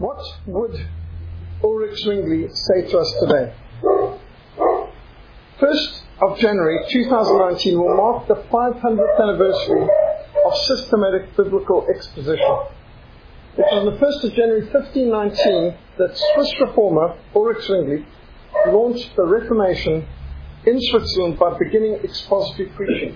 What would Ulrich Zwingli say to us today? 1st of January 2019 will mark the 500th anniversary of systematic biblical exposition. It was on the 1st of January 1519 that Swiss reformer Ulrich Zwingli launched the Reformation in Switzerland by beginning expository preaching.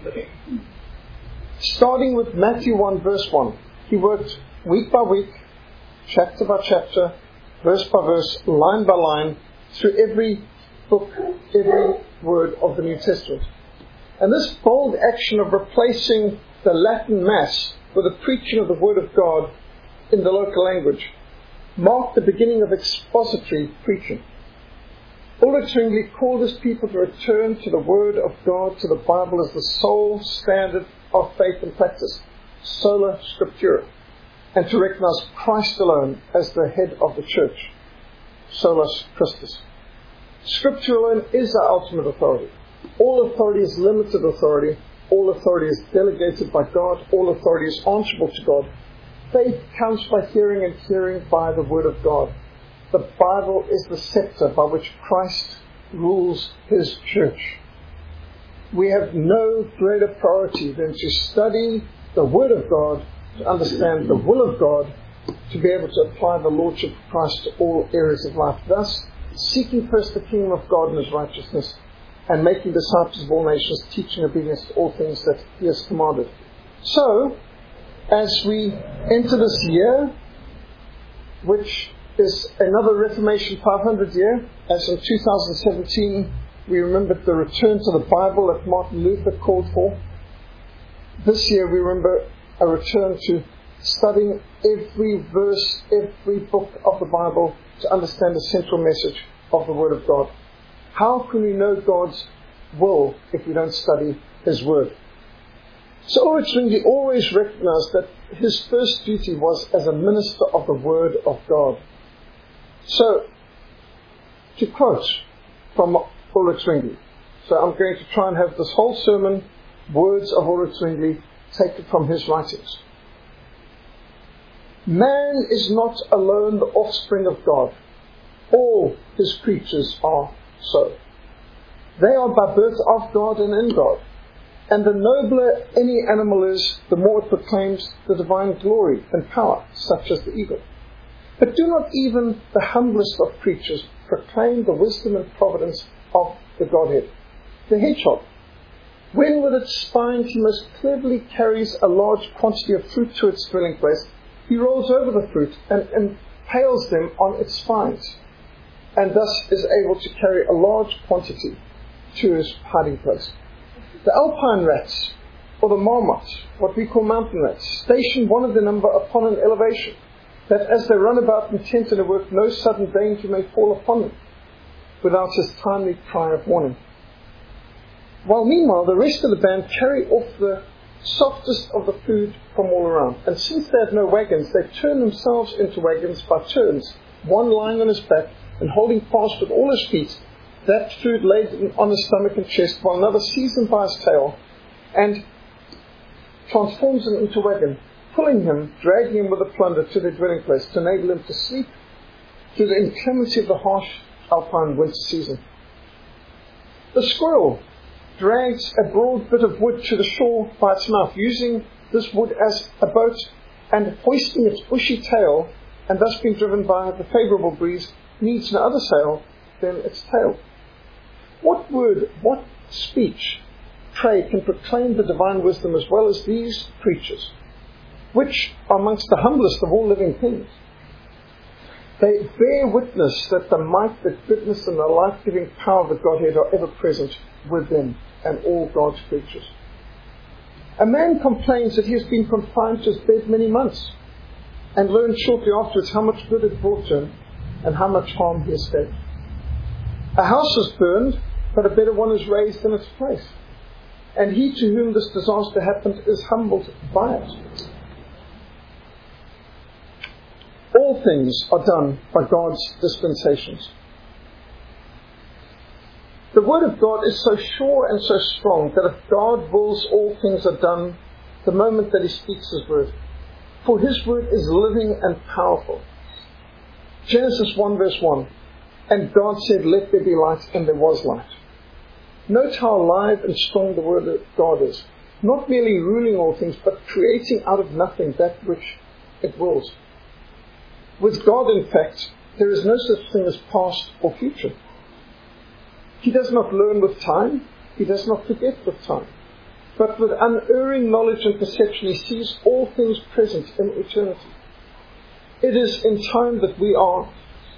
Starting with Matthew 1 verse 1, he worked week by week, chapter by chapter, verse by verse, line by line, through every book, every word of the New Testament. And this bold action of replacing the Latin Mass with the preaching of the Word of God in the local language marked the beginning of expository preaching. Ulrich Zwingli called his people to return to the Word of God, to the Bible as the sole standard of faith and practice, sola scriptura, and to recognize Christ alone as the head of the church, solus Christus. Scripture alone is our ultimate authority. All authority is limited authority. All authority is delegated by God. All authority is answerable to God. Faith comes by hearing, and hearing by the Word of God. The Bible is the scepter by which Christ rules His church. We have no greater priority than to study the Word of God, to understand the will of God, to be able to apply the Lordship of Christ to all areas of life. Thus, seeking first the kingdom of God and His righteousness, and making disciples of all nations, teaching obedience to all things that He has commanded. So, as we enter this year, which is another Reformation 500 year, as in 2017 we remembered the return to the Bible that Martin Luther called for, this year we remember a return to studying every verse, every book of the Bible to understand the central message of the Word of God. How can we know God's will if we don't study His Word? So Ulrich Zwingli always recognized that his first duty was as a minister of the Word of God. So, to quote from Ulrich Zwingli, so I'm going to try and have this whole sermon, words of Ulrich Zwingli, taken from his writings. Man is not alone the offspring of God. All His creatures are so. They are by birth of God and in God. And the nobler any animal is, the more it proclaims the divine glory and power, such as the eagle. But do not even the humblest of creatures proclaim the wisdom and providence of the Godhead. The hedgehog, when with its spines he most cleverly carries a large quantity of fruit to its dwelling place, he rolls over the fruit and impales them on its spines, and thus is able to carry a large quantity to his hiding place. The alpine rats, or the marmots, what we call mountain rats, station one of their number upon an elevation, that as they run about intent on their work, no sudden danger may fall upon them, without his timely cry of warning. While meanwhile the rest of the band carry off the softest of the food from all around, and since they have no wagons, they turn themselves into wagons by turns, one lying on his back and holding fast with all his feet that food laid on his stomach and chest, while another seizes him by his tail and transforms him into a wagon, pulling him, dragging him with the plunder to their dwelling place to enable him to sleep through the inclemency of the harsh alpine winter season. The squirrel drags a broad bit of wood to the shore by its mouth, using this wood as a boat and hoisting its bushy tail, and thus being driven by the favourable breeze, needs no other sail than its tail. What word, what speech, pray, can proclaim the divine wisdom as well as these creatures, which are amongst the humblest of all living things? They bear witness that the might, the goodness, and the life-giving power of the Godhead are ever present with them and all God's creatures. A man complains that he has been confined to his bed many months, and learns shortly afterwards how much good it brought to him and how much harm he escaped. A house is burned, but a better one is raised in its place, and he to whom this disaster happened is humbled by it. All things are done by God's dispensations. The Word of God is so sure and so strong that if God wills, all things are done the moment that He speaks His word. For His word is living and powerful. Genesis 1 verse 1. And God said, let there be light, and there was light. Note how alive and strong the word of God is. Not merely ruling all things, but creating out of nothing that which it wills. With God, in fact, there is no such thing as past or future. He does not learn with time. He does not forget with time. But with unerring knowledge and perception, he sees all things present in eternity. It is in time that we are,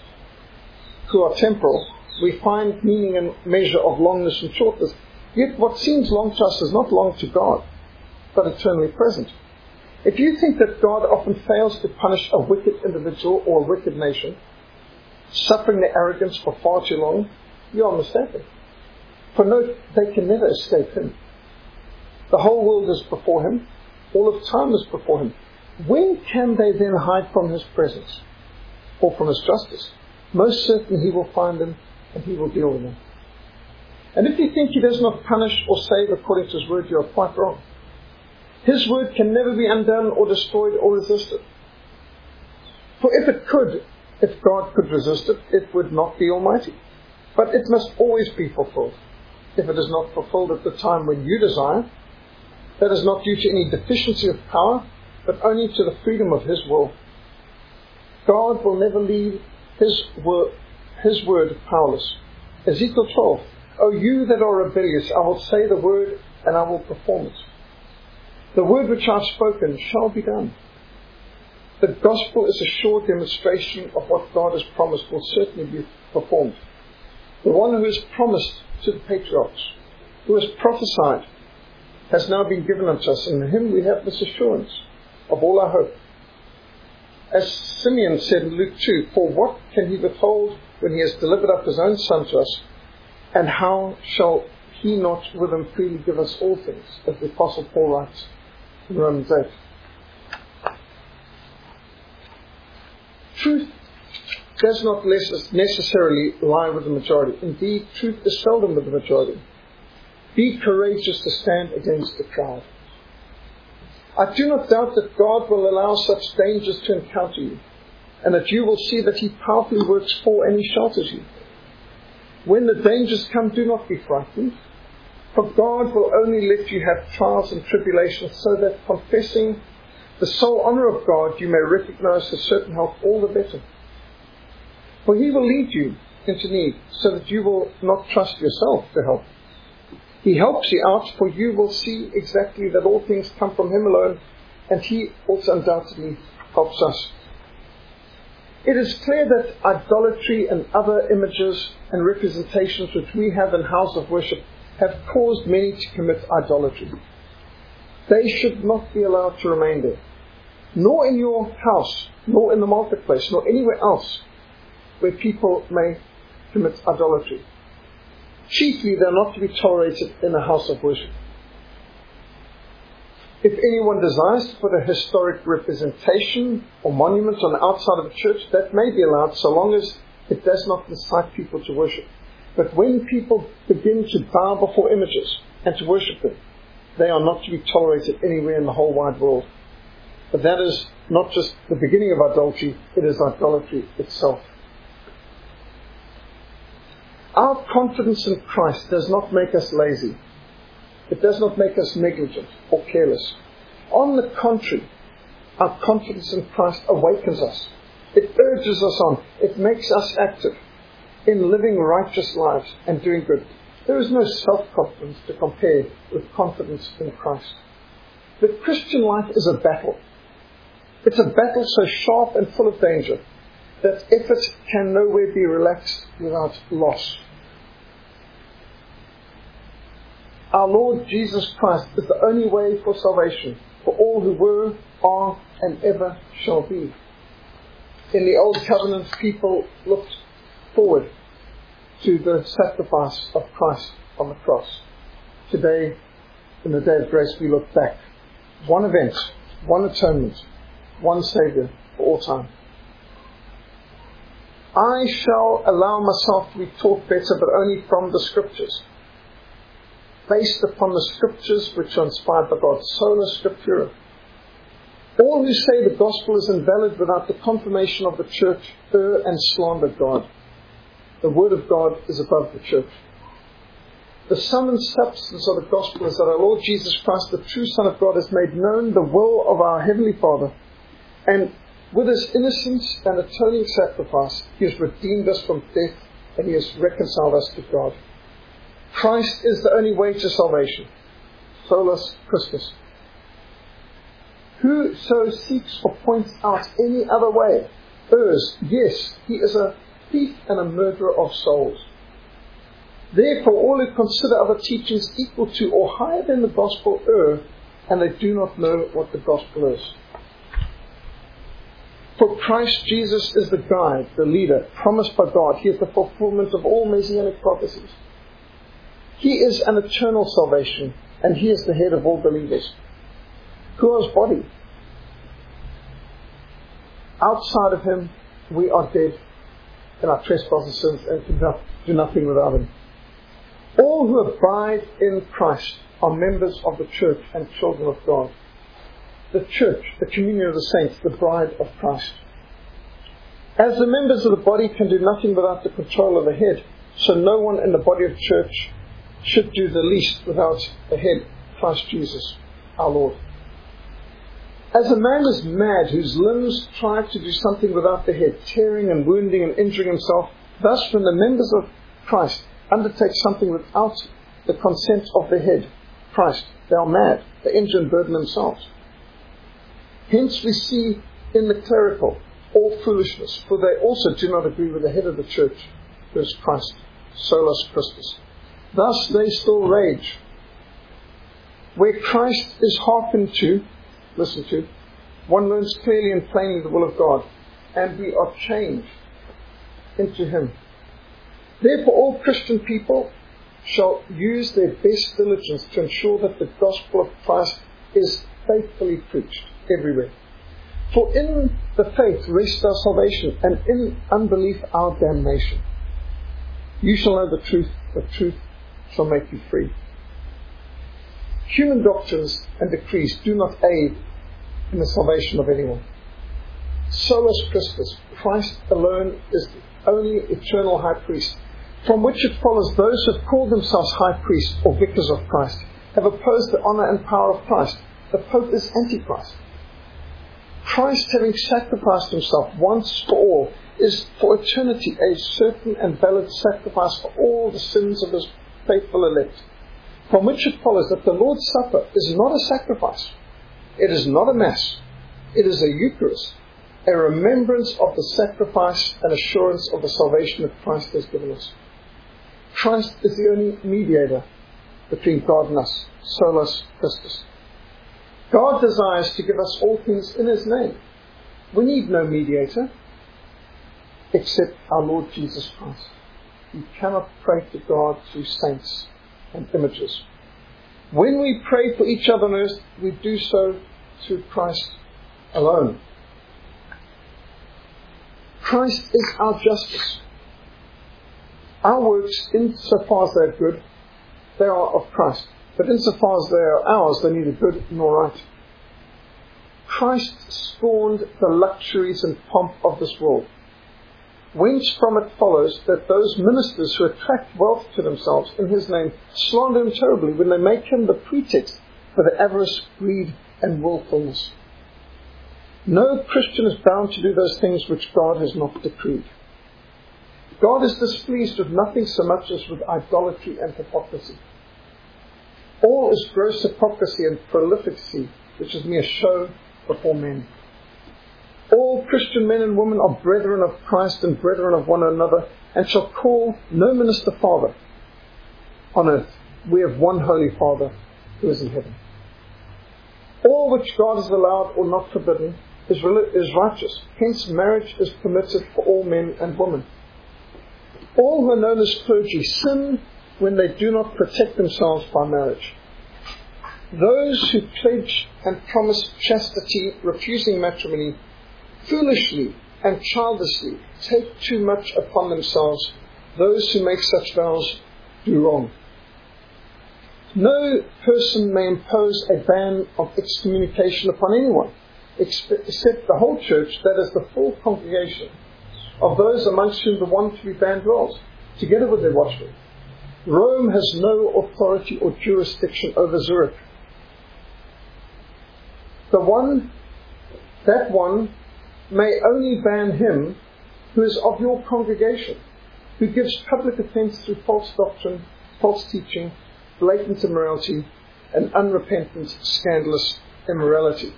who are temporal, we find meaning and measure of longness and shortness. Yet what seems long to us is not long to God, but eternally present. If you think that God often fails to punish a wicked individual or a wicked nation, suffering their arrogance for far too long, you are mistaken. For note, they can never escape him. The whole world is before him. All of time is before him. When can they then hide from his presence or from his justice? Most certainly he will find them and he will deal with them. And if you think he does not punish or save according to his word, you are quite wrong. His word can never be undone or destroyed or resisted. For if God could resist it, it would not be almighty. But it must always be fulfilled. If it is not fulfilled at the time when you desire, that is not due to any deficiency of power, but only to the freedom of his will. God will never leave his word powerless. Ezekiel 12. O you that are rebellious, I will say the word and I will perform it. The word which I have spoken shall be done. The gospel is a sure demonstration of what God has promised will certainly be performed. The one who has promised to the patriarchs, who has prophesied, has now been given unto us. In him we have this assurance of all our hope. As Simeon said in Luke 2, for what can he withhold when he has delivered up his own son to us? And how shall he not with him freely give us all things? As the Apostle Paul writes in Romans 8. Truth does not necessarily lie with the majority. Indeed, truth is seldom with the majority. Be courageous to stand against the crowd. I do not doubt that God will allow such dangers to encounter you, and that you will see that he powerfully works for and he shelters you. When the dangers come, do not be frightened, for God will only let you have trials and tribulations, so that confessing the sole honour of God, you may recognize his certain help all the better. For he will lead you into need, so that you will not trust yourself to help. He helps you out, for you will see exactly that all things come from him alone, and he also undoubtedly helps us. It is clear that idolatry and other images and representations which we have in house of worship have caused many to commit idolatry. They should not be allowed to remain there, nor in your house, nor in the marketplace, nor anywhere else where people may commit idolatry. Chiefly, they are not to be tolerated in a house of worship. If anyone desires to put a historic representation or monument on the outside of a church, that may be allowed so long as it does not incite people to worship. But when people begin to bow before images and to worship them, they are not to be tolerated anywhere in the whole wide world. But that is not just the beginning of idolatry, it is idolatry itself. Our confidence in Christ does not make us lazy. It does not make us negligent or careless. On the contrary, our confidence in Christ awakens us. It urges us on. It makes us active in living righteous lives and doing good. There is no self-confidence to compare with confidence in Christ. The Christian life is a battle. It's a battle so sharp and full of danger that effort can nowhere be relaxed without loss. Our Lord Jesus Christ is the only way for salvation for all who were, are, and ever shall be. In the Old Covenant, people looked forward to the sacrifice of Christ on the cross. Today, in the day of grace, we look back. One event, one atonement, one Saviour for all time. I shall allow myself to be taught better, but only from the Scriptures, based upon the Scriptures which are inspired by God, sola scriptura. All who say the gospel is invalid without the confirmation of the church err and slander God. The word of God is above the church. The sum and substance of the gospel is that our Lord Jesus Christ, the true Son of God, has made known the will of our Heavenly Father, and with His innocent and atoning sacrifice, He has redeemed us from death and He has reconciled us to God. Christ is the only way to salvation. Solus Christus. Whoso seeks or points out any other way errs. Yes, he is a thief and a murderer of souls. Therefore, all who consider other teachings equal to or higher than the gospel err, and they do not know what the gospel is. For Christ Jesus is the guide, the leader, promised by God. He is the fulfillment of all messianic prophecies. He is an eternal salvation, and He is the head of all believers. Who are His body? Outside of Him, we are dead in our trespasses and sins and can do nothing without Him. All who abide in Christ are members of the church and children of God. The church, the communion of the saints, the bride of Christ. As the members of the body can do nothing without the control of the head, so no one in the body of the church should do the least without the head, Christ Jesus, our Lord. As a man is mad whose limbs try to do something without the head, tearing and wounding and injuring himself, thus when the members of Christ undertake something without the consent of the head, Christ, they are mad, they injure and burden themselves. Hence we see in the clerical all foolishness, for they also do not agree with the head of the church, who is Christ, Solus Christus. Thus they still rage. Where Christ is hearkened to, listen to, one learns clearly and plainly the will of God, and we are changed into Him. Therefore all Christian people shall use their best diligence to ensure that the gospel of Christ is faithfully preached everywhere. For in the faith rests our salvation, and in unbelief our damnation. You shall know the truth shall make you free. Human doctrines and decrees do not aid in the salvation of anyone. Solus Christus, Christ alone is the only eternal high priest, from which it follows those who have called themselves high priests or vicars of Christ have opposed the honor and power of Christ. The Pope is Antichrist. Christ, having sacrificed Himself once for all, is for eternity a certain and valid sacrifice for all the sins of His faithful elect. From which it follows that the Lord's Supper is not a sacrifice. It is not a Mass. It is a Eucharist, a remembrance of the sacrifice and assurance of the salvation that Christ has given us. Christ is the only mediator between God and us, Solus Christus. God desires to give us all things in His name. We need no mediator except our Lord Jesus Christ. You cannot pray to God through saints and images. When we pray for each other on earth, we do so through Christ alone. Christ is our justice. Our works, insofar as they are good, they are of Christ. But insofar as they are ours, they neither good nor right. Christ scorned the luxuries and pomp of this world, whence from it follows that those ministers who attract wealth to themselves in His name slander Him terribly when they make Him the pretext for their avarice, greed, and willfulness. No Christian is bound to do those things which God has not decreed. God is displeased with nothing so much as with idolatry and hypocrisy. All is gross hypocrisy and prolificacy, which is mere show before men. All Christian men and women are brethren of Christ and brethren of one another, and shall call no minister Father on earth. We have one Holy Father who is in heaven. All which God has allowed or not forbidden is righteous. Hence marriage is permitted for all men and women. All who are known as clergy sin when they do not protect themselves by marriage. Those who pledge and promise chastity, refusing matrimony, foolishly and childishly take too much upon themselves. Those who make such vows do wrong. No person may impose a ban of excommunication upon anyone, except the whole church, that is the full congregation of those amongst whom the one to be banned dwells, together with their watchmen. Rome has no authority or jurisdiction over Zurich. That one may only ban him who is of your congregation, who gives public offence through false doctrine, false teaching, blatant immorality, and unrepentant, scandalous immorality.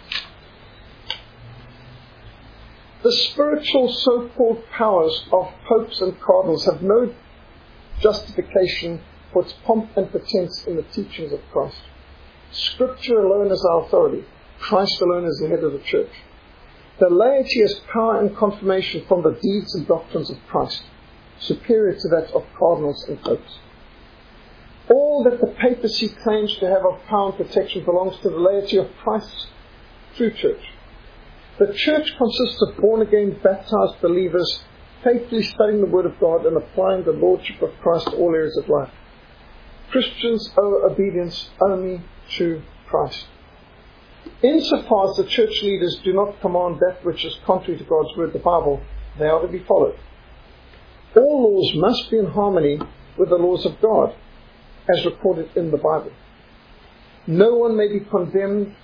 The spiritual so-called powers of popes and cardinals have no justification for its pomp and pretense in the teachings of Christ. Scripture alone is our authority. Christ alone is the head of the church. The laity has power and confirmation from the deeds and doctrines of Christ, superior to that of cardinals and popes. All that the papacy claims to have of power and protection belongs to the laity of Christ's true church. The church consists of born-again, baptized believers, faithfully studying the Word of God and applying the Lordship of Christ to all areas of life. Christians owe obedience only to Christ. Insofar as the church leaders do not command that which is contrary to God's Word, the Bible, they are to be followed. All laws must be in harmony with the laws of God, as recorded in the Bible. No one may be condemned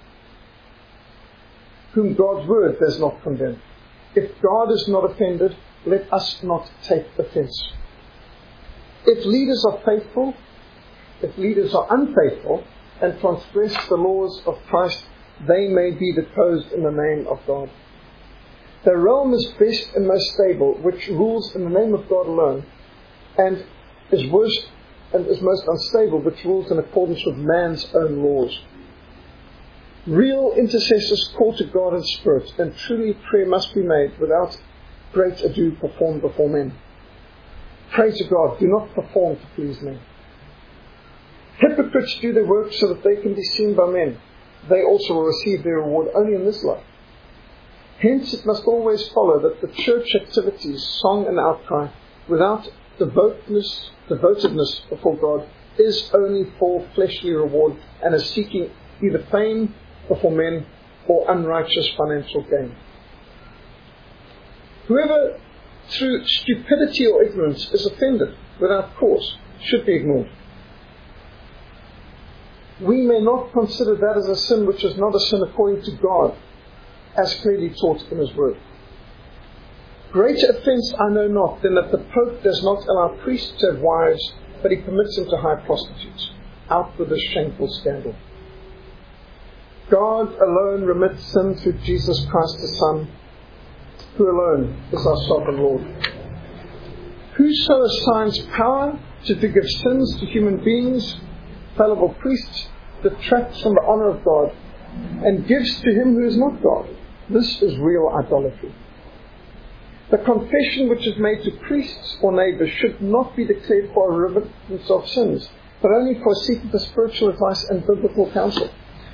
whom God's Word does not condemn. If God is not offended, let us not take offense. If leaders are unfaithful and transgress the laws of Christ, they may be deposed in the name of God. The realm is best and most stable, which rules in the name of God alone, and is worst and is most unstable, which rules in accordance with man's own laws. Real intercessors call to God in spirit, and truly prayer must be made without great ado performed before men. Pray to God, do not perform to please men. Hypocrites do their work so that they can be seen by men. They also will receive their reward only in this life. Hence it must always follow that the church activities, song and outcry, without devotedness before God, is only for fleshly reward and is seeking either fame before men or unrighteous financial gain. Whoever through stupidity or ignorance is offended without cause should be ignored. We may not consider that as a sin which is not a sin according to God, as clearly taught in His Word. Greater offence I know not than that the Pope does not allow priests to have wives, but he permits them to hire prostitutes. Out with this shameful scandal. God alone remits sin through Jesus Christ His Son, who alone is our sovereign Lord. Whoso assigns power to forgive sins to human beings, fallible priests, detracts from the honour of God and gives to him who is not God. This is real idolatry. The confession which is made to priests or neighbours should not be declared for a remittance of sins, but only for seeking for spiritual advice and biblical counsel.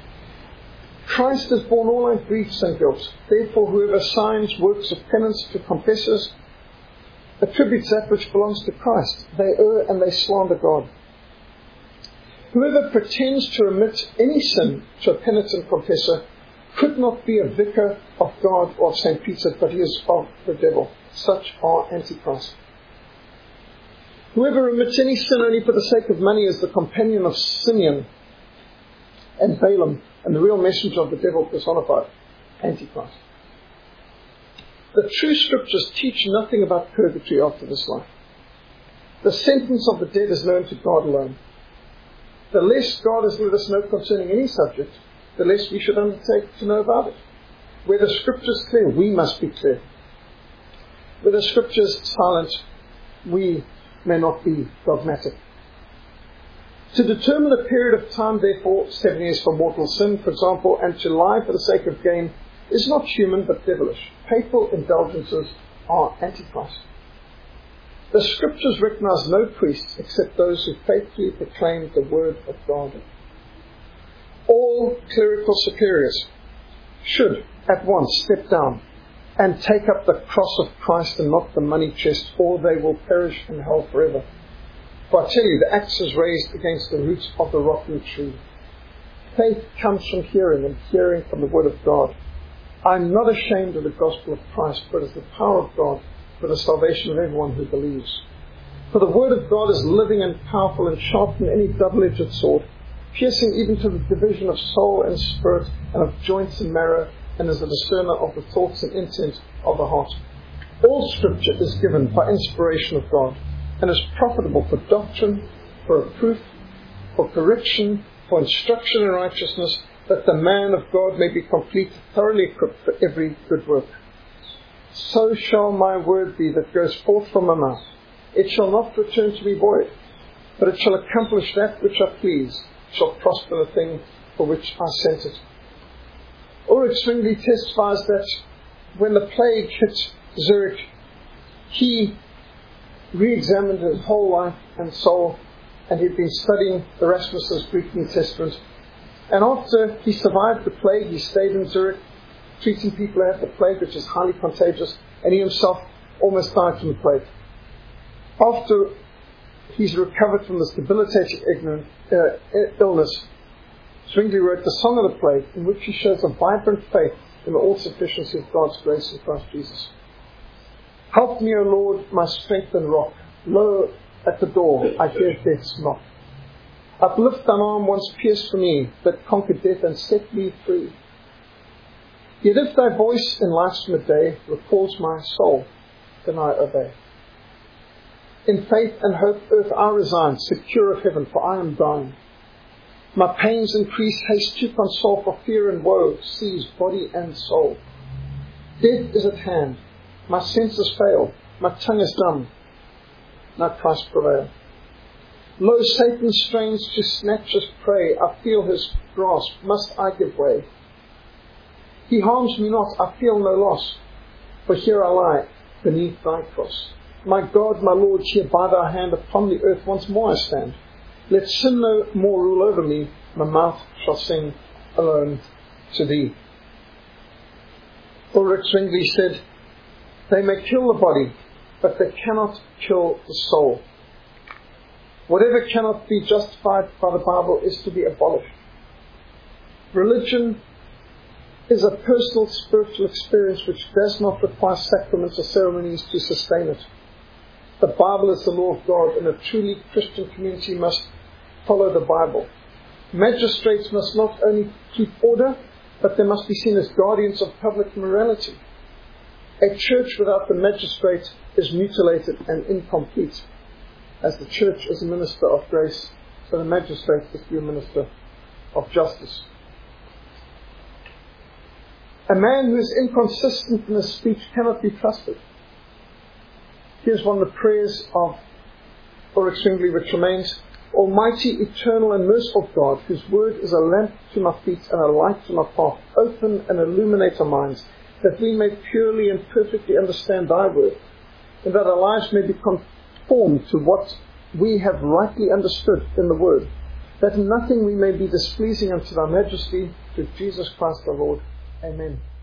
Christ has borne all our griefs and guilt. Therefore, whoever assigns works of penance to confessors attributes that which belongs to Christ. They err and they slander God. Whoever pretends to remit any sin to a penitent confessor could not be a vicar of God or of St. Peter, but he is of the devil. Such are Antichrist. Whoever remits any sin only for the sake of money is the companion of Simeon and Balaam, and the real messenger of the devil personified, Antichrist. The true scriptures teach nothing about purgatory after this life. The sentence of the dead is known to God alone. The less God has let us know concerning any subject, the less we should undertake to know about it. Where the scripture is clear, we must be clear. Where the scripture is silent, we may not be dogmatic. To determine the period of time, therefore, 7 years for mortal sin, for example, and to lie for the sake of gain, is not human but devilish. Papal indulgences are Antichrist. The scriptures recognize no priests except those who faithfully proclaim the word of God. All clerical superiors should at once step down and take up the cross of Christ and not the money chest, or they will perish in hell forever. For I tell you, the axe is raised against the roots of the rotten tree. Faith comes from hearing, and hearing from the word of God. I'm not ashamed of the gospel of Christ, but it's the power of God for the salvation of everyone who believes. For the word of God is living and powerful and sharper than any double-edged sword, piercing even to the division of soul and spirit and of joints and marrow, and is a discerner of the thoughts and intent of the heart. All Scripture is given by inspiration of God, and is profitable for doctrine, for reproof, for correction, for instruction in righteousness, that the man of God may be complete, thoroughly equipped for every good work. So shall my word be that goes forth from my mouth. It shall not return to me void, but it shall accomplish that which I please, shall prosper the thing for which I sent it. Ulrich Zwingli testifies that when the plague hit Zurich, he re-examined his whole life and soul, and he'd been studying Erasmus's Greek New Testament. And after he survived the plague, he stayed in Zurich, treating people who had the plague, which is highly contagious, and he himself almost died from the plague. After he's recovered from this debilitating illness, Zwingli wrote the Song of the Plague, in which he shows a vibrant faith in the all-sufficiency of God's grace in Christ Jesus. Help me, O Lord, my strength and rock. Lo, at the door I hear death's knock. Uplift thine arm once pierced for me, that conquered death and set me free. Yet if thy voice in life's midday recalls my soul, then I obey. In faith and hope earth I resign, secure of heaven, for I am dying. My pains increase, haste to console, for fear and woe seize body and soul. Death is at hand, my senses fail, my tongue is dumb. Now Christ prevail. Lo, Satan strains to snatch his prey, I feel his grasp, must I give way? He harms me not, I feel no loss, for here I lie beneath thy cross. My God, my Lord, here by thy hand upon the earth once more I stand. Let sin no more rule over me, my mouth shall sing alone to thee. Ulrich Zwingli said, they may kill the body, but they cannot kill the soul. Whatever cannot be justified by the Bible is to be abolished. Religion is a personal spiritual experience which does not require sacraments or ceremonies to sustain it. The Bible is the law of God, and a truly Christian community must follow the Bible. Magistrates must not only keep order, but they must be seen as guardians of public morality. A church without the magistrate is mutilated and incomplete. As the church is a minister of grace, so the magistrate is the minister of justice. A man who is inconsistent in his speech cannot be trusted. Here's one of the prayers of Ulrich Zwingli, which remains: Almighty, eternal and merciful God, whose word is a lamp to my feet and a light to my path, open and illuminate our minds, that we may purely and perfectly understand thy word, and that our lives may be conformed to what we have rightly understood in the word, that in nothing we may be displeasing unto thy majesty, through Jesus Christ our Lord. Amen.